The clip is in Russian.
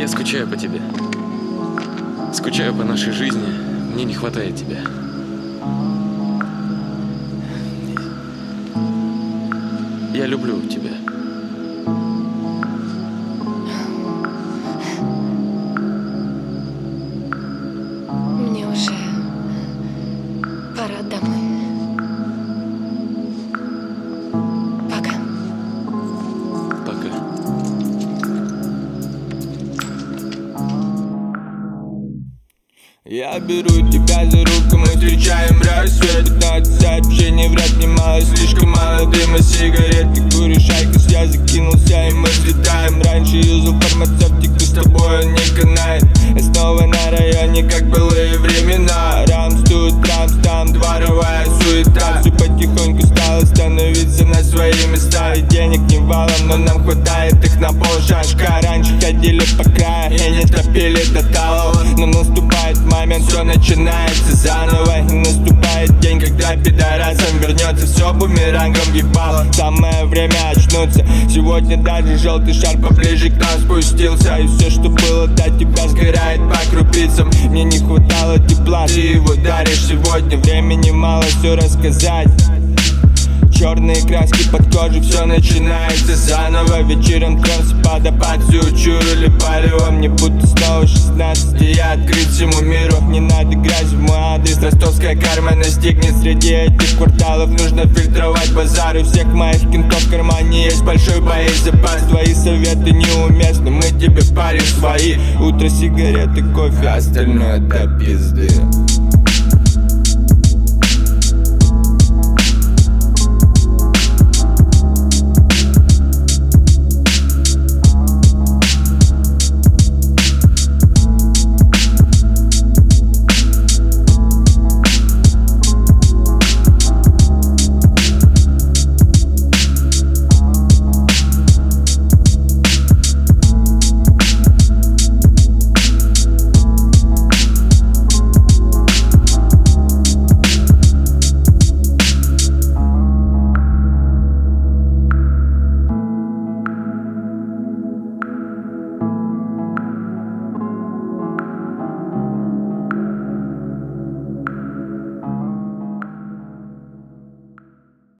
Я скучаю по тебе. Скучаю по нашей жизни. Мне не хватает тебя. Я люблю тебя. Мне уже пора домой. Пока. Пока. Я беру тебя за руку, мы встречаем рассвет. 15 сообщений, врать немало, слишком мало дыма, сигареты, курю шайкос. Я закинулся и мы взлетаем. Раньше юзал фармацевтику, с тобой он не канает. Я снова на районе, как былые времена. Рамс тут, рамс там, дворовая суета. Все потихоньку стало становиться на свои места. И денег не валом, но нам хватает их на полшашка. Раньше ходили по краю и не топили до талого, но наступает момент, все начинается заново. И наступает день, когда пидорасам вернется все бумерангом ебало. Самое время очнуться. Сегодня даже желтый шар поближе к нам спустился. И все, что было до тебя, сгорает по крупицам. Мне не хватало тепла, ты его даришь сегодня. Времени мало все рассказать. Черные краски под кожей, все начинается заново. Вечером трёмся под апатию, чурили палево. Мне будто снова 16, и я открыт всему миру. Не надо грязь в мой адрес, ростовская карма настигнет. Среди этих кварталов нужно фильтровать базар. У всех моих кентов в кармане есть большой боезапас. Твои советы неуместны, мы тебе парим свои. Утро, сигареты, кофе, остальное до пизды.